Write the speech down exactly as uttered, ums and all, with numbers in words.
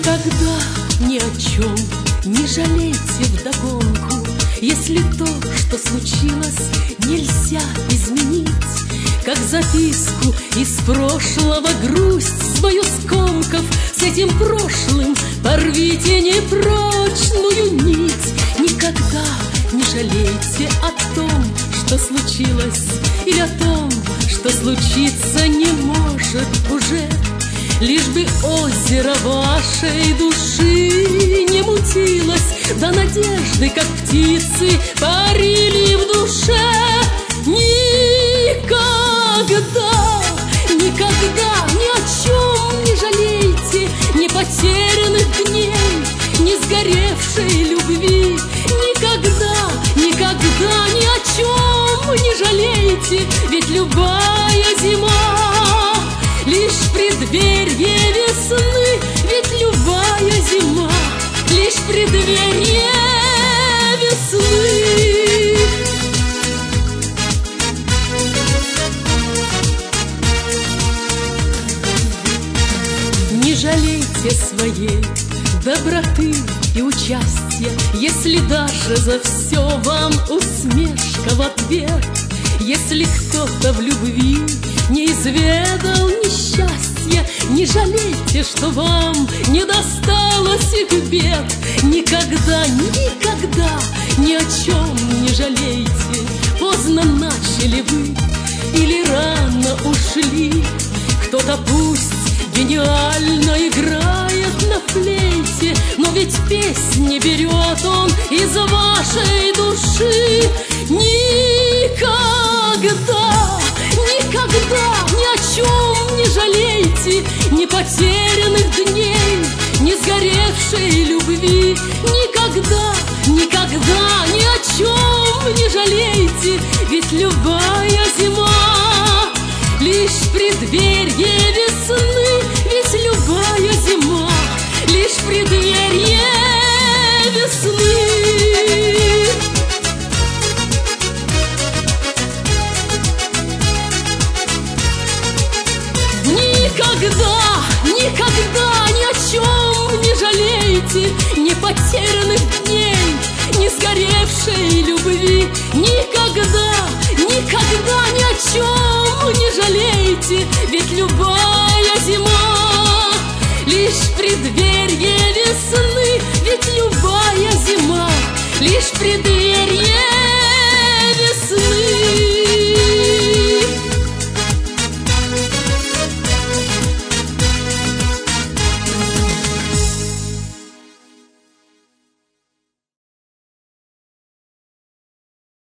Никогда ни о чем не жалейте вдогонку, если то, что случилось, нельзя изменить. Как записку из прошлого грусть свою скомков, с этим прошлым порвите непрочную нить. Никогда не жалейте о том, что случилось, или о том, что случиться не может уже. Лишь бы озеро вашей души не мутилось, да надежды, как птицы, парили в душе. Никогда, никогда ни о чем не жалейте, ни потерянных дней, ни сгоревшей любви. Никогда, никогда ни о чем не жалейте, ведь любая зима лишь преддверие весны, ведь любая зима лишь преддверие весны. Не жалейте своей доброты и участия, если даже за все вам усмешка в ответ. Если кто-то в любви не изведал несчастья, не жалейте, что вам не досталось их бед. Никогда, никогда ни о чем не жалейте. Поздно начали вы или рано ушли. Кто-то пусть гениально играет на флейте, но ведь песни берет он из вашей души. Никогда, никогда ни о чем не жалейте, ни потерянных дней, ни сгоревшей любви. Никогда, никогда ни о чем не жалейте, ведь любая зима лишь преддверие весны, ведь любая зима лишь преддверие весны. Никогда, никогда ни о чем не жалейте, ни потерянных дней, ни сгоревшей любви. Никогда, никогда ни о чем не жалейте, ведь любая зима лишь преддверие весны, ведь любая зима лишь преддверие